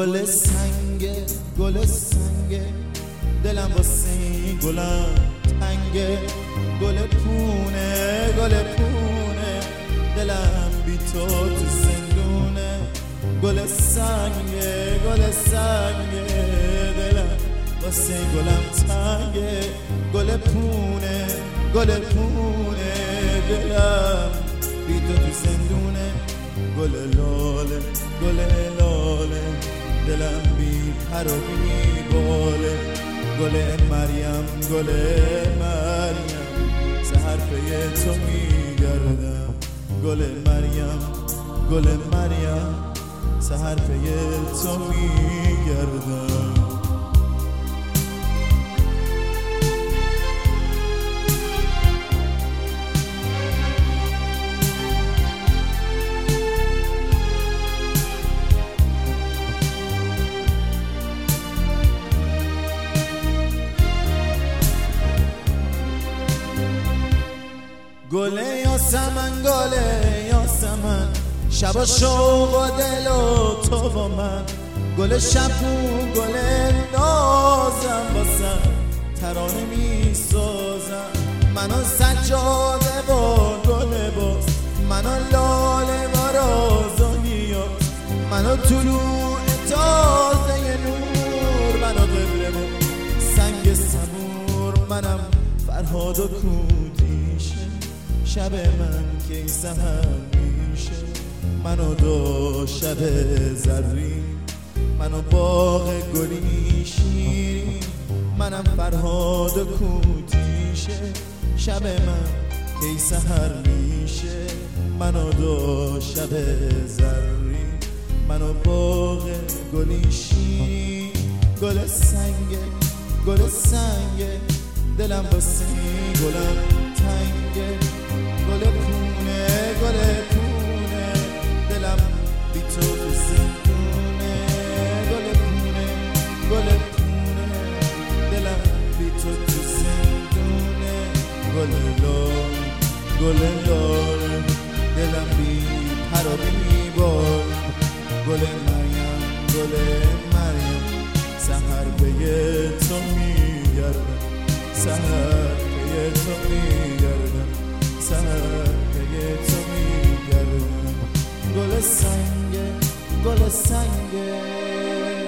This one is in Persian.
گل سنگه گل سنگه دلم واسه این گلم تنگه گل پونه گل پونه دلم بی تو زندونه گل سنگه گل سنگه دلم واسه گلم تنگه گل پونه گل پونه دلم بی تو زندونه گل لاله گل لاله دلم بی پر و بی باله گل مریم گل مریم سحر پی تو میگردم گل مریم گل مریم سحر پی تو میگردم گل یاسمن گل یاسمن شب شوق و دل و تو و من گل شبو گل نازم واسم ترانه می سازم منو سجاده و گل باز منو لاله و راز و نیاز منو طلوع تازه نور منو قبله و سنگ سمور منم فرهاد و کودیشه شب من که سحر میشه منو دو شب زرین منو باغ گلی شیرین منم فرهاد و کوتیشه شب من که سحر میشه منو دو شب زرین منو باغ گلی شیرین گل سنگه گل سنگه دلم واسه گلم تنگه گل پونه گل پونه دلم بی تو زندونه گل پونه گل پونه دلم بی تو زندونه گل لال گل لال دلم بی پر و بی بال گل مریم گل مریم سحر پی تو میگردم سحر پی تو میگردم سحر پی تو میگردم گل سنگه گل سنگه